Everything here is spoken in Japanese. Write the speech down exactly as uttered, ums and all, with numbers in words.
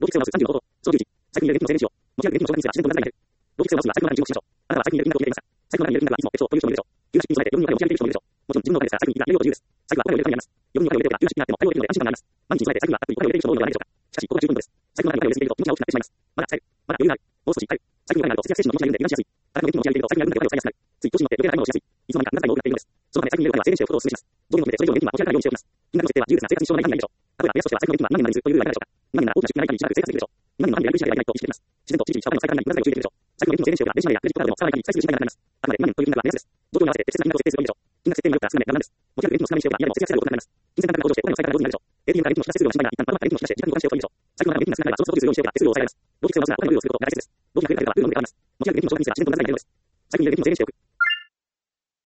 同期生を直すさんじゅうの方法。総重視。最近見る現金の青年誌を。持ち歩く現金の消費にすら自然と無駄になる。同期生を直すには最近の中に注目しましょう。あなたは最近見る現金の金額を入れていますか？最近の中に見る金額はいつも別荘という人もいるでしょう。有識に備えて余裕にお金を持ち歩いている人もいるでしょう。もちろん自分のお金ですから最近が有料と自由です。最近はお金を入れるためにあります。余分にお金を入れておけば有識になっても対応できるので安心感があります。毎日に備えて最近はたっぷりお金を入れている人も多いのではないでしょうか。しかし、ここが十分です。最近の中にお金を入れすぎると気持ちが大きくなってしまいます。まだ使える。まだ余裕がある。もう少し使える。最近のお金になると節約精神の気持ちが緩んで油断しやすい。誰も現金を持ち歩いていると最近は運が弱いを使いやすくなる。つい調子に乗って余計な買い物をしやすい。いつの間にか無駄遣いも多くなっているのです。そのため最近見るお金は制限しておくことをお勧めします。上限を決めてそれ以上の現金は持ち歩かないようにしておきます。金額の設定は自由ですが生活に支障のない範囲内でしょう。例えば目安としては最近の現金は何年何日というルールがいかがでしょうか。にまん円なら大きな出費がない限りしばらく生活できるでしょう。にまん円の範囲で来るしないと意識しています。自然とじりじりしたお金の使い方に無駄遣いを注意できるでしょう。最近の現金の制限しておけば電子マネーやクレジットカードでも使わない限り再生する時間がなくなります。あくまでにまん円という金額は目安です。状況に合わせて適切な金額を設定するといいでしょう。金額設定によっては少なめ無難です。持ち歩く現金の少なめにしておけば嫌でも節約せざるを得なくなります。金銭感覚が向上してお金の使い方が上手になるでしょう。エーティーエム から現金の引き出しするようにしないが一旦まとまった現金の引き出しで時間に保管しておくといいでしょう。最近の中で現金が少ないがその都度するようにしておけば手数料を抑えられます。同期生を直すならお金の量をすることが大切です。同期が増えればルールを守れます。持ち歩く現金の消費率が自然と無駄遣いになるのです。最近見る現金の制限しておく。